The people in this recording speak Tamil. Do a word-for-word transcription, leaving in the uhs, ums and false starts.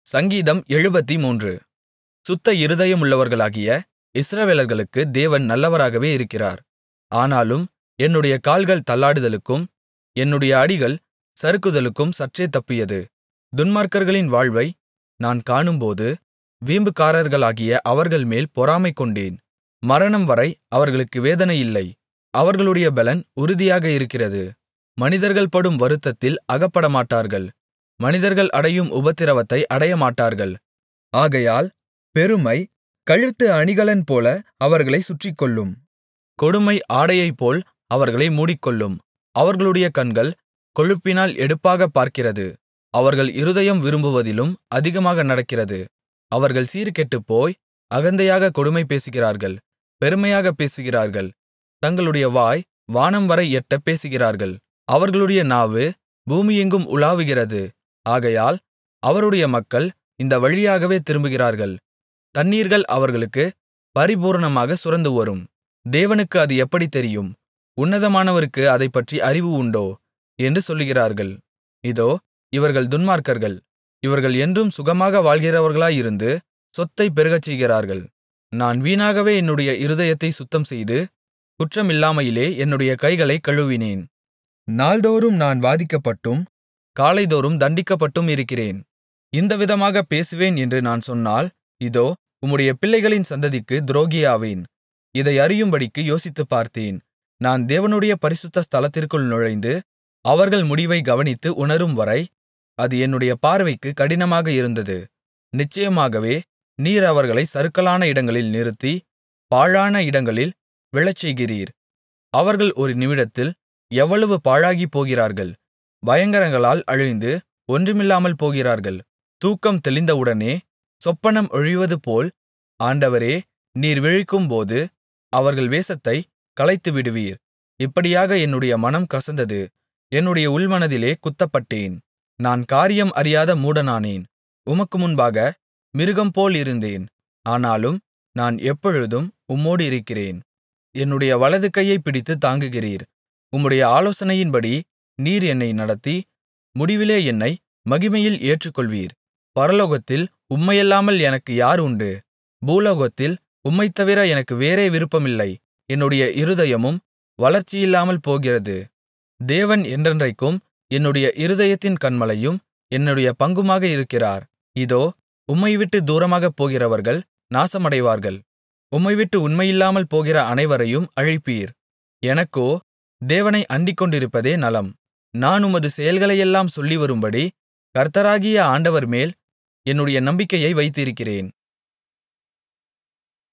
சங்கீதம் எழுபத்துமூன்று. சுத்த இருதயமுள்ளவர்களாகிய இஸ்ரவேலர்களுக்கு தேவன் நல்லவராகவே இருக்கிறார். ஆனாலும் என்னுடைய கால்கள் தள்ளாடுதலுக்கும் என்னுடைய அடிகள் சறுக்குதலுக்கும் சற்றே தப்பியது. துன்மார்க்கர்களின் வாழ்வை நான் காணும்போது வீம்புக்காரர்களாகிய அவர்கள்மேல் பொறாமை கொண்டேன். மரணம்வரை அவர்களுக்கு வேதனை இல்லை, அவர்களுடைய பெலன் உறுதியாக இருக்கிறது. மனிதர்கள் படும் வருத்தத்தில் அகப்படமாட்டார்கள், மனிதர்கள் அடையும் உபத்திரவத்தை அடையமாட்டார்கள். ஆகையால் பெருமை கழுத்து அணிகலன்போல அவர்களைச் சுற்றிக்கொள்ளும், கொடுமை ஆடையைப்போல் அவர்களை மூடிக்கொள்ளும். அவர்களுடைய கண்கள் கொழுப்பினால் எடுப்பாகப் பார்க்கிறது, அவர்கள் இருதயம் விரும்புவதிலும் அதிகமாக நடக்கிறது. அவர்கள் சீர்கெட்டுப்போய் அகந்தையாகக் கொடுமை பேசுகிறார்கள், பெருமையாகப் பேசுகிறார்கள். தங்களுடைய வாய் வானம்வரை எட்டப் பேசுகிறார்கள். அவர்களுடைய நாவு பூமியெங்கும் உலாவுகிறது. ஆகையால் அவருடைய மக்கள் இந்த வழியாகவே திரும்புகிறார்கள். தண்ணீர்கள் அவர்களுக்குப் பரிபூரணமாகச் சுரந்துவரும். தேவனுக்கு அது எப்படித் தெரியும்? உன்னதமானவருக்கு அதைப்பற்றி அறிவு உண்டோ? என்று சொல்லுகிறார்கள். இதோ, இவர்கள் துன்மார்க்கர்கள், இவர்கள் என்றும் சுகமாக வாழ்கிறவர்களாயிருந்து சொத்தைப் பெருகச்செய்கிறார்கள். நான் வீணாகவே என்னுடைய இருதயத்தைச் சுத்தம்செய்து குற்றமில்லாமையிலே என்னுடைய கைகளைக் கழுவினேன். நாள்தோறும் நான் வாதிக்கப்பட்டும் காலைதோறும் தண்டிக்கப்பட்டும் இருக்கிறேன். இந்த விதமாகப் பேசுவேன் என்று நான் சொன்னால், இதோ, உம்முடைய பிள்ளைகளின் சந்ததிக்குத் துரோகியாவேன். இதை அறியும்படிக்கு யோசித்துப் பார்த்தேன். நான் தேவனுடைய பரிசுத்த ஸ்தலத்திற்குள் நுழைந்து அவர்கள் முடிவை கவனித்து உணரும்வரை அது என்னுடைய பார்வைக்குக் கடினமாக இருந்தது. நிச்சயமாகவே நீர் அவர்களைச் சறுக்கலான இடங்களில் நிறுத்தி பாழான இடங்களில் விழச்செய்கிறீர். அவர்கள் ஒரு நிமிடத்தில் எவ்வளவு பாழாகிப் போகிறார்கள்! பயங்கரங்களால் அழிந்து ஒன்றுமில்லாமல் போகிறார்கள். தூக்கம் தெளிந்தவுடனே சொப்பனம் ஒழிவதுபோல் ஆண்டவரே, நீர் விழிக்கும்போது அவர்கள் வேஷத்தைக் கலைத்துவிடுவீர். இப்படியாக என்னுடைய மனம் கசந்தது, என்னுடைய உள்மனதிலே குத்தப்பட்டேன். நான் காரியம் அறியாத மூடனானேன், உமக்கு முன்பாக மிருகம்போல் இருந்தேன். ஆனாலும் நான் எப்பொழுதும் உம்மோடு இருக்கிறேன். என்னுடைய வலது கையைப் பிடித்துத் தாங்குகிறீர். உம்முடைய ஆலோசனையின்படி நீர் என்னை நடத்தி முடிவிலே என்னை மகிமையில் ஏற்றுக்கொள்வீர். பரலோகத்தில் உம்மையல்லாமல் எனக்கு யார் உண்டு? பூலோகத்தில் உம்மைத்தவிர எனக்கு வேறே விருப்பமில்லை. என்னுடைய இருதயமும் வளர்ச்சியில்லாமல் போகிறது. தேவன் என்றென்றைக்கும் என்னுடைய இருதயத்தின் கன்மலையும் என்னுடைய பங்குமாக இருக்கிறார். இதோ, உம்மைவிட்டு தூரமாகப் போகிறவர்கள் நாசமடைவார்கள். உம்மைவிட்டு உண்மையில்லாமல் போகிற அனைவரையும் அழிப்பீர். எனக்கோ தேவனை அண்டிக்கொண்டிருப்பதே நலம். நான் உமது செயல்களையெல்லாம் சொல்லிவரும்படி கர்த்தராகிய ஆண்டவர்மேல் என்னுடைய நம்பிக்கையை வைத்திருக்கிறேன்.